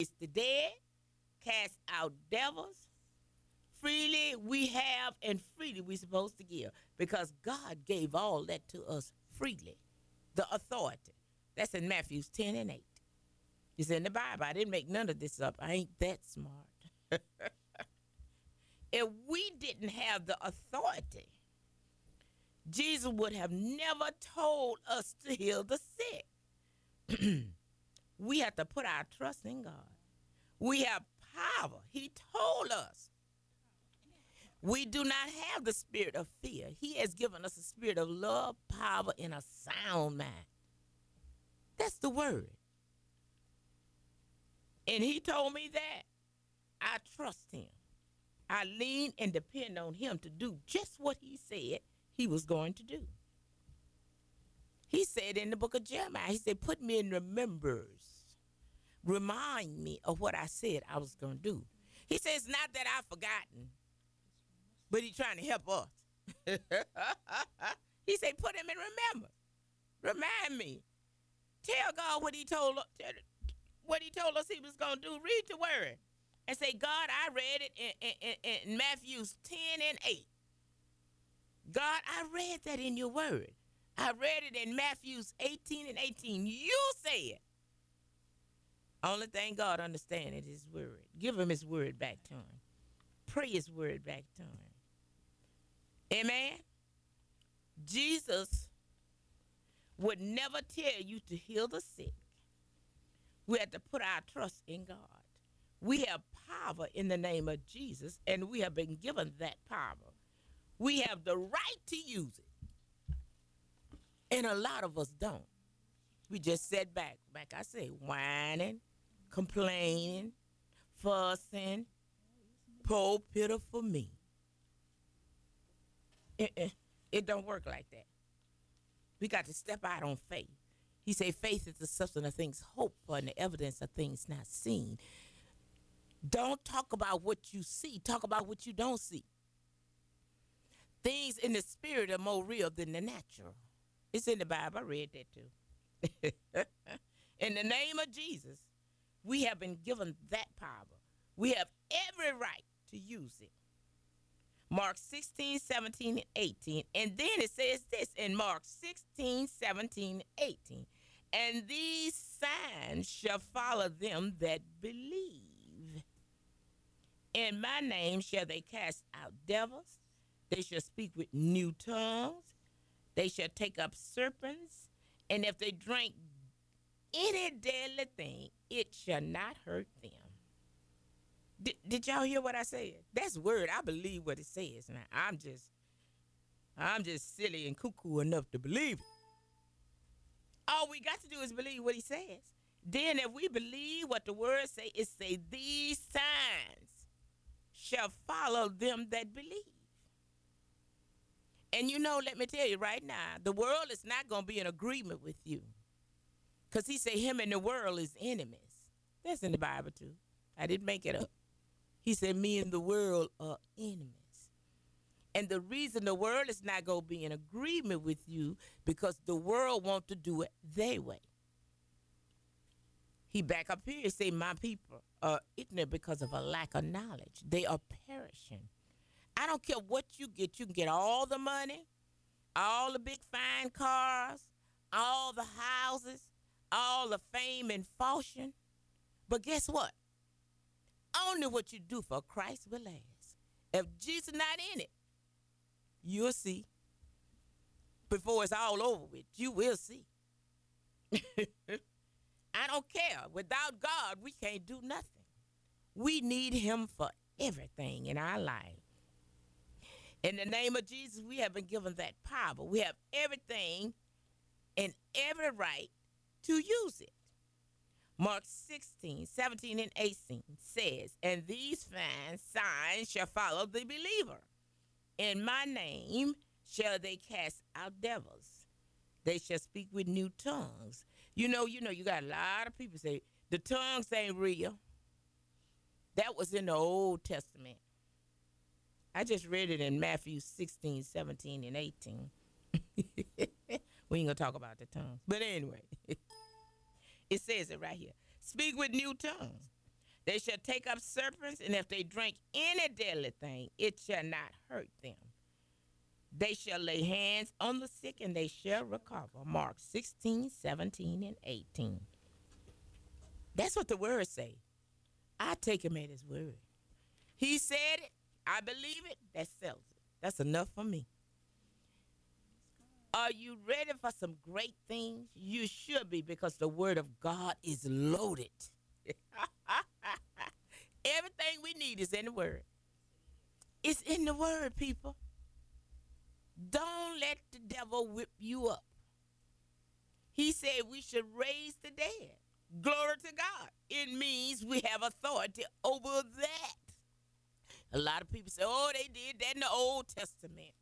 It's the dead, cast out devils. Freely we have, and freely we're supposed to give, because God gave all that to us freely. The authority. That's in Matthew 10 and 8. It's in the Bible. I didn't make none of this up. I ain't that smart. If we didn't have the authority, Jesus would have never told us to heal the sick. We have to put our trust in God. We have power. He told us we do not have the spirit of fear. He has given us a spirit of love, power, and a sound mind. That's the word. And he told me that. I trust him. I lean and depend on him to do just what he said he was going to do. He said in the book of Jeremiah, he said, put me in remembrance. Remind me of what I said I was going to do. He says, not that I've forgotten, but he's trying to help us. He said, put him in remembrance. Remind me. Tell God what he told us he was going to do. Read the word and say, God, I read it in Matthew 10 and 8. God, I read that in your word. I read it in Matthew 18 and 18. You say it. Only thing God understands is his word. Give him his word back to him. Pray his word back to him. Amen? Jesus would never tell you to heal the sick. We have to put our trust in God. We have power in the name of Jesus, and we have been given that power. We have the right to use it. And a lot of us don't. We just sit back, like I say, whining, complaining, fussing, poor, pitiful me. It don't work like that. We got to step out on faith. He said faith is the substance of things hoped for and the evidence of things not seen. Don't talk about what you see. Talk about what you don't see. Things in the spirit are more real than the natural. It's in the Bible. I read that too. In the name of Jesus, we have been given that power. We have every right to use it. Mark 16, 17, and 18. And then it says this in Mark 16, 17, and 18. And these signs shall follow them that believe. In my name shall they cast out devils. They shall speak with new tongues. They shall take up serpents. And if they drink any deadly thing, it shall not hurt them. Did y'all hear what I said? That's word. I believe what it says. Now I'm just silly and cuckoo enough to believe it. All we got to do is believe what he says. Then if we believe what the word say, it say these signs shall follow them that believe. And you know, let me tell you right now, the world is not going to be in agreement with you. Because he said him and the world is enemies. That's in the Bible too. I didn't make it up. He said me and the world are enemies. And the reason the world is not going to be in agreement with you, because the world wants to do it their way. He back up here and say, my people are ignorant because of a lack of knowledge. They are perishing. I don't care what you get. You can get all the money, all the big fine cars, all the houses, all the fame and fortune. But guess what? Only what you do for Christ will last. If Jesus not in it, you'll see. Before it's all over with, you will see. I don't care. Without God, we can't do nothing. We need him for everything in our life. In the name of Jesus, we have been given that power. We have everything and every right to use it. Mark 16, 17, and 18 says, and these fine signs shall follow the believer. In my name shall they cast out devils. They shall speak with new tongues. You know, you got a lot of people say, the tongues ain't real. That was in the Old Testament. I just read it in Matthew 16, 17, and 18. We ain't going to talk about the tongues. But anyway, it says it right here. Speak with new tongues. They shall take up serpents, and if they drink any deadly thing, it shall not hurt them. They shall lay hands on the sick, and they shall recover. Mark 16, 17, and 18. That's what the word say. I take him at his word. He said it. I believe it. That settles it. That's enough for me. Are you ready for some great things? You should be, because the word of God is loaded. Everything we need is in the word. It's in the word, people. Don't let the devil whip you up. He said we should raise the dead. Glory to God. It means we have authority over that. A lot of people say, oh, they did that in the Old Testament.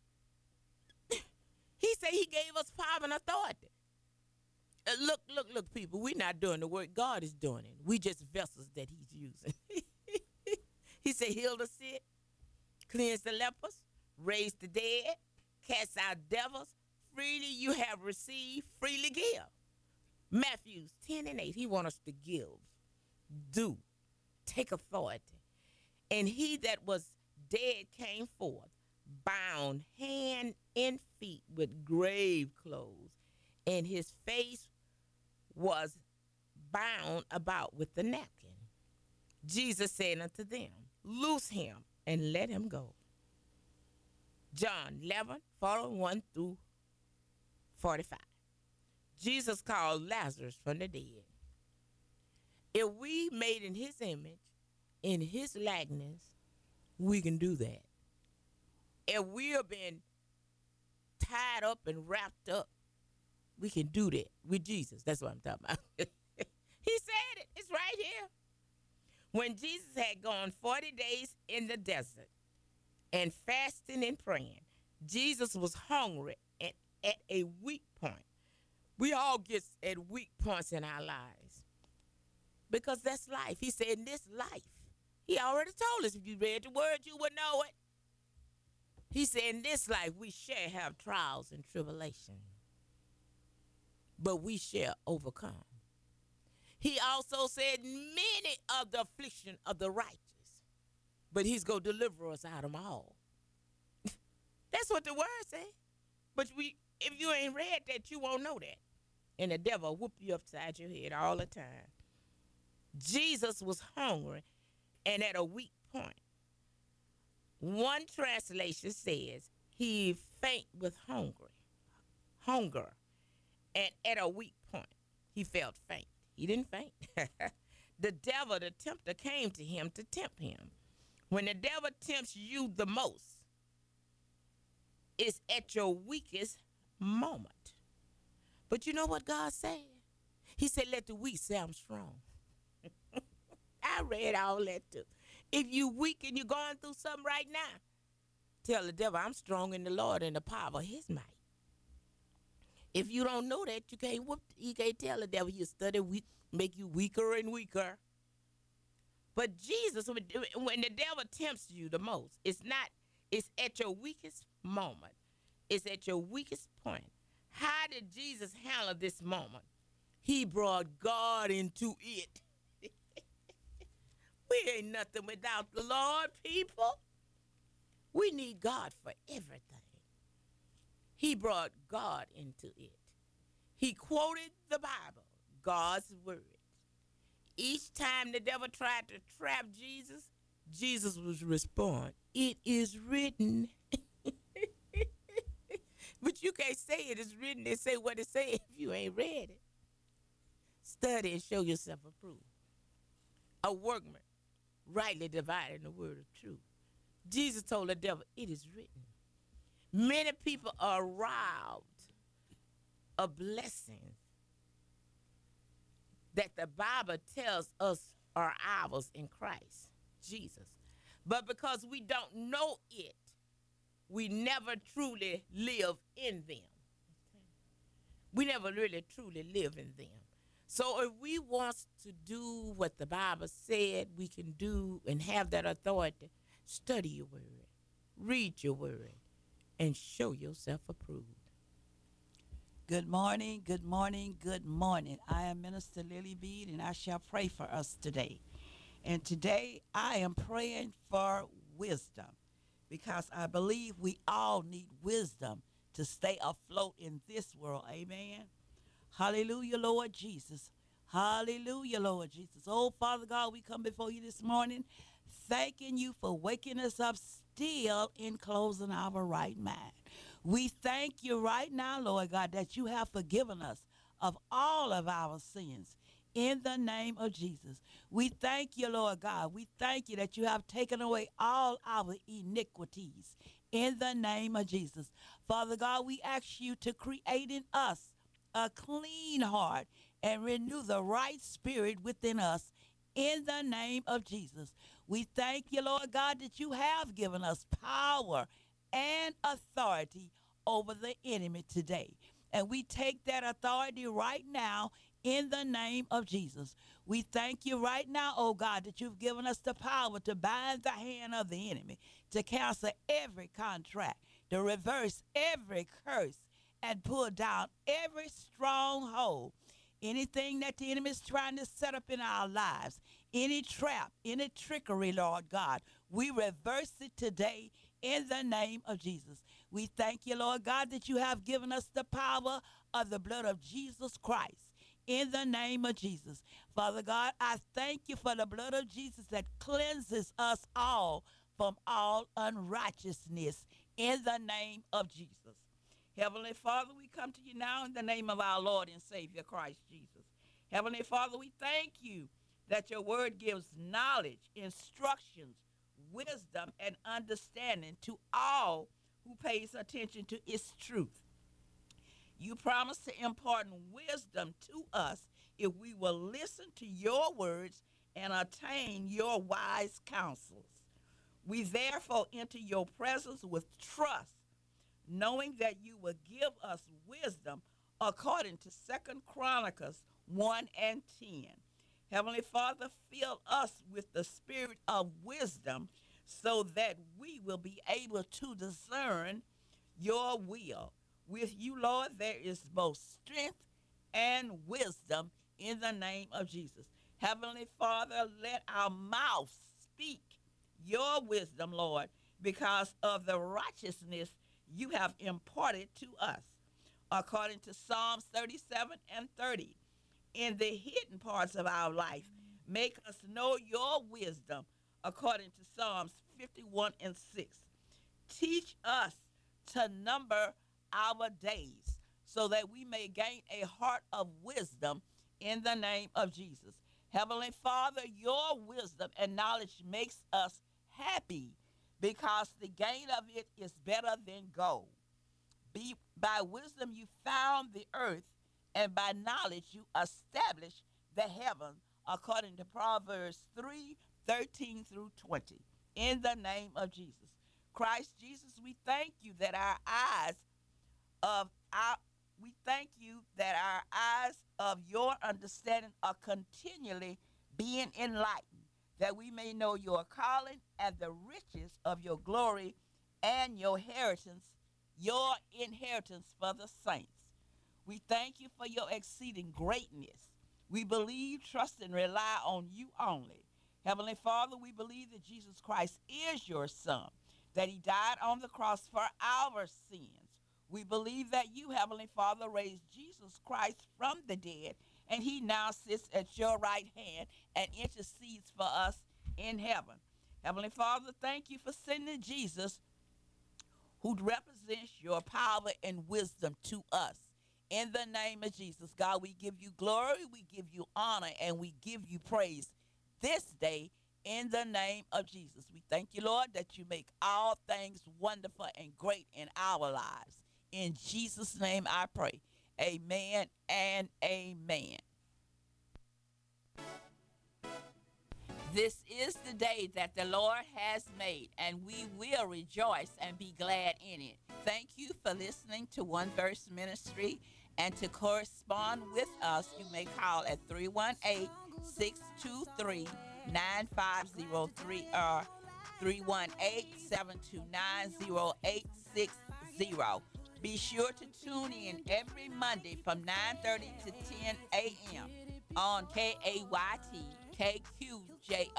He said he gave us power and authority. Look, people. We're not doing the work. God is doing it. We just vessels that he's using. He said heal the sick, cleanse the lepers, raise the dead, cast out devils. Freely you have received, freely give. Matthew 10 and 8, he wants us to give, do, take authority. And he that was dead came forth, bound hand and feet with grave clothes, and his face was bound about with the napkin. Jesus said unto them, loose him and let him go. John 11, 41 through 45. Jesus called Lazarus from the dead. If we made in his image, in his likeness, we can do that. If we have been tied up and wrapped up, we can do that with Jesus. That's what I'm talking about. He said it. It's right here. When Jesus had gone 40 days in the desert and fasting and praying, Jesus was hungry and at a weak point. We all get at weak points in our lives because that's life. He said in this life, he already told us, if you read the word, you would know it. He said in this life, we shall have trials and tribulation, but we shall overcome. He also said many of the affliction of the righteous, but he's going to deliver us out of them all. That's what the word says. But if you ain't read that, you won't know that. And the devil whoop you upside your head all the time. Jesus was hungry and at a weak point. One translation says he faint with hunger, and at a weak point, he felt faint. He didn't faint. The devil, the tempter, came to him to tempt him. When the devil tempts you the most, it's at your weakest moment. But you know what God said? He said, let the weak say I'm strong. I read all that too. If you weak and you're going through something right now, tell the devil, I'm strong in the Lord and the power of his might. If you don't know that, you can't tell the devil you study weak, make you weaker and weaker. But Jesus, when the devil tempts you the most, it's at your weakest moment. It's at your weakest point. How did Jesus handle this moment? He brought God into it. We ain't nothing without the Lord, people. We need God for everything. He brought God into it. He quoted the Bible, God's word. Each time the devil tried to trap Jesus, Jesus would respond, it is written. But you can't say it is written and say what it says if you ain't read it. Study and show yourself approved. A workman, rightly dividing the word of truth. Jesus told the devil, it is written. Many people are robbed of blessings that the Bible tells us are ours in Christ Jesus. But because we don't know it, we never truly live in them. We never really truly live in them. So if we want to do what the Bible said we can do and have that authority, study your word, read your word, and show yourself approved. Good morning, good morning, good morning. I am Minister Lily Bead, and I shall pray for us today. And today I am praying for wisdom because I believe we all need wisdom to stay afloat in this world. Amen. Hallelujah, Lord Jesus. Hallelujah, Lord Jesus. Oh, Father God, we come before you this morning thanking you for waking us up still in closing our right mind. We thank you right now, Lord God, that you have forgiven us of all of our sins in the name of Jesus. We thank you, Lord God. We thank you that you have taken away all our iniquities in the name of Jesus. Father God, we ask you to create in us a clean heart and renew the right spirit within us in the name of Jesus. We thank you, Lord God, that you have given us power and authority over the enemy today. And we take that authority right now in the name of Jesus. We thank you right now, oh God, that you've given us the power to bind the hand of the enemy, to cancel every contract, to reverse every curse, and pull down every stronghold. Anything that the enemy is trying to set up in our lives, any trap, any trickery, Lord God, we reverse it today in the name of Jesus. We thank you, Lord God, that you have given us the power of the blood of Jesus Christ in the name of Jesus. Father God, I thank you for the blood of Jesus that cleanses us all from all unrighteousness in the name of Jesus. Heavenly Father, we come to you now in the name of our Lord and Savior Christ Jesus. Heavenly Father, we thank you that your word gives knowledge, instructions, wisdom, and understanding to all who pays attention to its truth. You promise to impart wisdom to us if we will listen to your words and attain your wise counsels. We therefore enter your presence with trust, knowing that you will give us wisdom according to Second Chronicles 1 and 10. Heavenly Father, fill us with the spirit of wisdom so that we will be able to discern your will. With you, Lord, there is both strength and wisdom in the name of Jesus. Heavenly Father, let our mouths speak your wisdom, Lord, because of the righteousness you have imparted to us. According to Psalms 37 and 30, in the hidden parts of our life, make us know your wisdom, according to Psalms 51 and 6. Teach us to number our days so that we may gain a heart of wisdom in the name of Jesus. Heavenly Father, your wisdom and knowledge makes us happy because the gain of it is better than gold. By wisdom you found the earth, and by knowledge you established the heaven, according to Proverbs 3:13 through 20. In the name of Jesus. Christ Jesus, we thank you that we thank you that our eyes of your understanding are continually being enlightened, that we may know your calling and the riches of your glory and your inheritance for the saints. We thank you for your exceeding greatness. We believe, trust, and rely on you only. Heavenly Father, we believe that Jesus Christ is your Son, that he died on the cross for our sins. We believe that you, Heavenly Father, raised Jesus Christ from the dead, and he now sits at your right hand and intercedes for us in heaven. Heavenly Father, thank you for sending Jesus, who represents your power and wisdom to us. In the name of Jesus, God, we give you glory, we give you honor, and we give you praise this day in the name of Jesus. We thank you, Lord, that you make all things wonderful and great in our lives. In Jesus' name I pray. Amen and amen. This is the day that the Lord has made, and we will rejoice and be glad in it. Thank you for listening to One Verse Ministry, and to correspond with us, you may call at 318-623-9503 or 318-729-0860. Be sure to tune in every Monday from 9:30 to 10 a.m. on KAYT KQJO